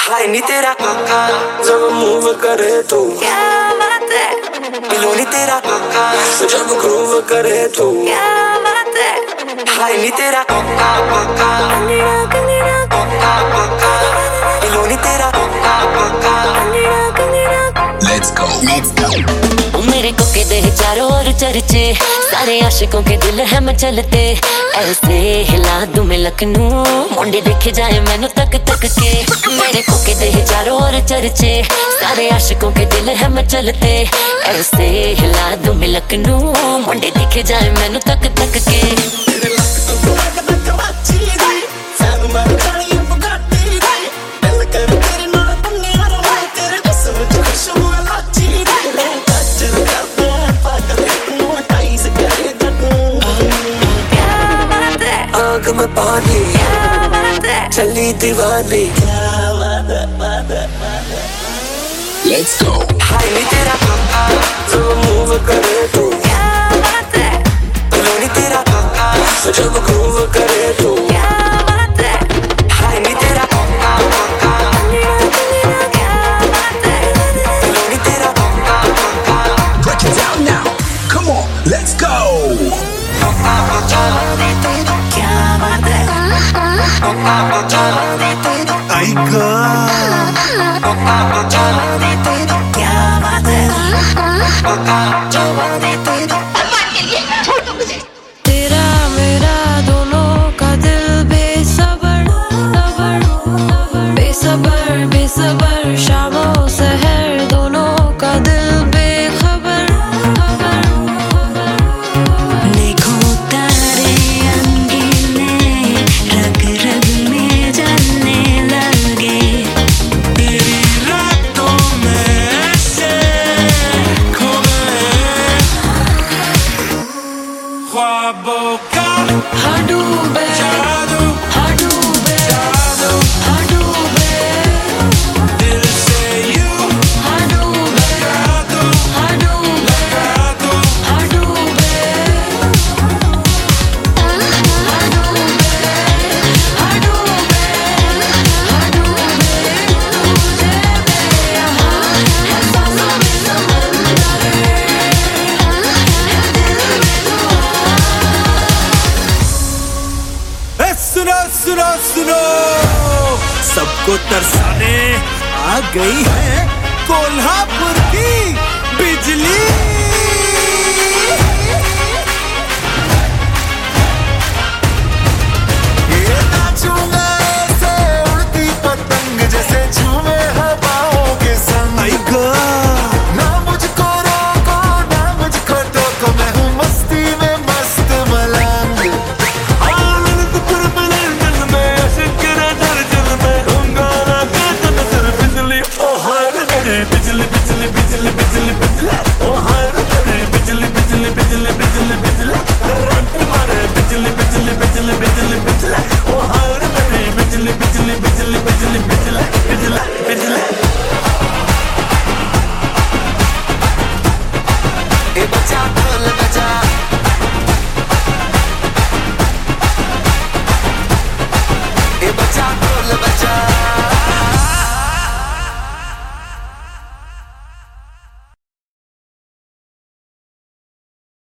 हाय नी तेरा काका जब मूव करे तू, क्या बात है, पिलो नी तेरा काका जब ग्रूव करे तू, क्या बात है, हाय नी तेरा काका काका कंगना कंगना काका काका, पिलो नी तेरा काका काका। Kangana Kangana Let's go. मेरे कोके दे चारों ओर चर्चे, सारे आशिकों के दिल है मचलते। ऐसे हिला दूं मैं लखनऊ, मुंडे देखे जाए मैनू तक तक के। मेरे कोके दे चारों ओर चर्चे, सारे आशिकों के दिल है मचलते। ऐसे हिला दूं मैं लखनऊ, मुंडे देखे जाए मैनू तक तक के। आग में पानी चली दीवानी, Let's go. हाय नी तेरा काका जब मूव करे तू, पिलो नी तेरा काका जब ग्रूव करे तू, हाय नी तेरा काका काका, पिलो नी तेरा काका काका। Break it down now. Come on, let's go. आई तेरा मेरा दोनों का दिल बेसबर बेसबर बेसबर, शामों सहर दोनों का दिल बेखबर। देखो तारे रंगीले रग रग में जलने लगे, तेरी रातों में से खो गए ख्वाबों का हाँ डूबे जादू, हाँ डूबे जादू हाँ डूबे दिल से यूं हाँ डूबे लगा दो, हाँ डूबे लगा दो। हाँ डूबे हाँ डूबे हाँ डूबे हाँ डूबे, तुझे मेरे यहाँ एहसासों में समंदर है, दिल में ए सुनो सुनो सुनो, सबको तरसाने आ गई है कोल्हापुर की बिजली।